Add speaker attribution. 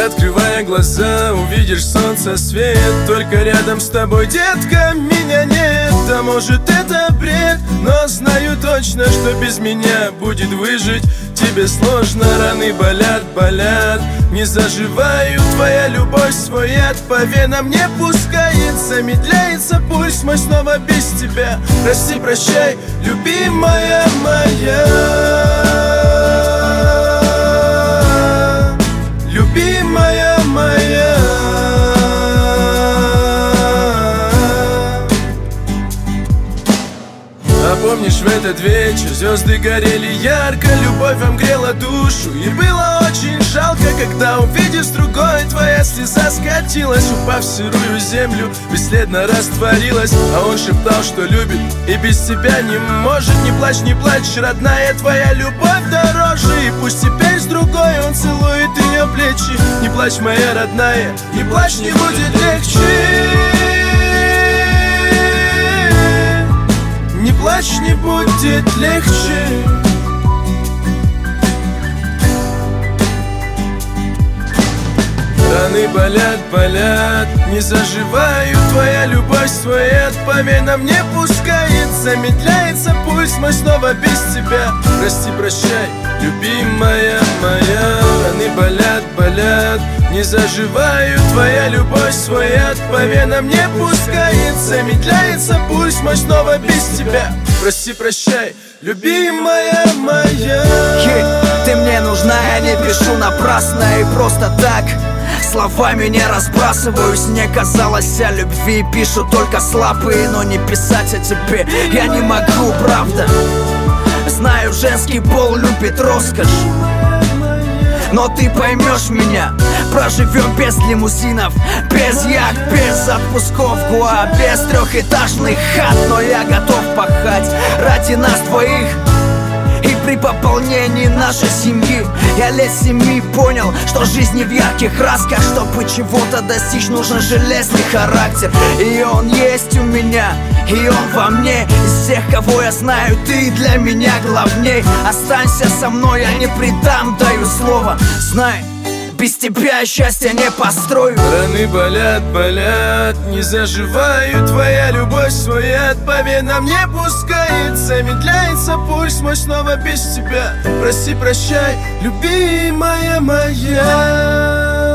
Speaker 1: открывая глаза, увидишь солнце, свет. Только рядом с тобой, детка, меня нет. Да может это бред, но знаю точно, что без меня будет выжить тебе сложно. Раны болят, болят, не заживают. Твоя любовь свой яд по венам не пускает. Замедляется пульс мой снова без тебя. Прости, прощай, любимая моя. Любимая моя. А помнишь, в этот вечер звезды горели ярко, любовь вам грела душу, и было очень жалко, когда, увидев с другой, твоя слеза скатилась, упав в сырую землю, бесследно растворилась. А он шептал, что любит и без тебя не может. Не плачь, родная, твоя любовь дороже. И пусть теперь с другой он целует ее плечи. Не плачь, моя родная, не плачь, не будет легче. Не плачь, не будет легче. Раны болят, болят, не заживают. Твоя любовь свой яд по венам не пускает. Замедляется пульс мой снова без тебя. Прости, прощай, любимая моя. Раны болят, болят, не заживают. Твоя любовь свой яд по венам не пускает. Замедляется пульс мой снова без тебя. Прости, прощай, любимая моя.
Speaker 2: Ты мне нужна, я не пишу напрасно и просто так. Словами не разбрасываюсь, мне казалось о любви пишут только слабые, но не писать о тебе я не могу, правда. Знаю, женский пол любит роскошь, но ты поймешь меня. Проживем без лимузинов, без яхт, без отпусков Гуа, без трехэтажных хат. Но я готов пахать ради нас двоих. И при пополнении нашей семьи я лет 7 понял, что жизнь не в ярких красках. Чтобы чего-то достичь, нужен железный характер. И он есть у меня, и он во мне. Из всех, кого я знаю, ты для меня главней. Останься со мной, я не предам, даю слово. Знай, без тебя я счастья не построю.
Speaker 1: Раны болят, болят, не заживают. Твоя любовь свой яд по венам не пускает. Замедляется пульс мой снова без тебя. Прости, прощай, любимая моя.